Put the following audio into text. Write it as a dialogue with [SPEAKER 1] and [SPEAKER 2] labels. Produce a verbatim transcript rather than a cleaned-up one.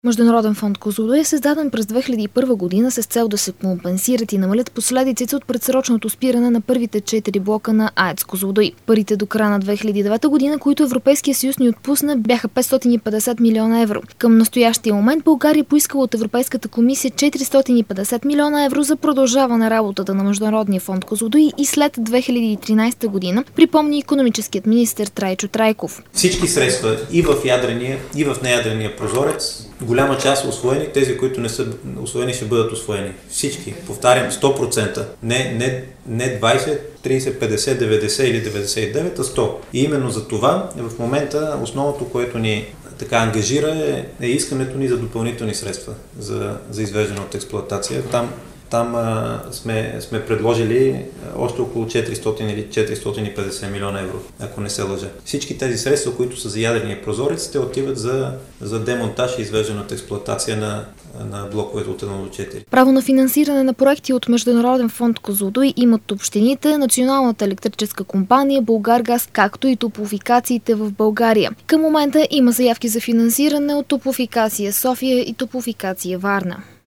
[SPEAKER 1] Международен фонд Козлодуй е създаден през две хиляди и първа година с цел да се компенсират и намалят последиците от предсрочното спиране на първите четири блока на АЕЦ Козлодуй. Парите до края на две хиляди и девета година, които Европейския съюз ни отпусна, бяха петстотин и петдесет милиона евро. Към настоящия момент България поискала от Европейската комисия четиристотин и петдесет милиона евро за продължаване работата на Международния фонд Козлодуй и след две хиляди и тринадесета година, припомни икономическият министър Трайчо Трайков.
[SPEAKER 2] Всички средства и в ядрения, и в неядрения прозорец, голяма част са усвоени, тези, които не са усвоени, ще бъдат усвоени. Всички, повтарям, сто процента. Не, не, не двадесет, тридесет, петдесет, деветдесет или деветдесет и девет, а сто. И именно за това в момента основното, което ни така ангажира е, е искането ни за допълнителни средства за, за извеждане от експлоатация. Там Там а, сме, сме предложили още около четиристотин или четиристотин и петдесет милиона евро, ако не се лъжа. Всички тези средства, които са за ядрения прозорец, те отиват за, за демонтаж и извеждане от експлоатация на, на блоковете от едно до четири.
[SPEAKER 1] Право на финансиране на проекти от Международен фонд Козлодуй имат общините, Националната електрическа компания, Булгаргаз, както и топлофикациите в България. Към момента има заявки за финансиране от Топлофикация София и Топлофикация Варна.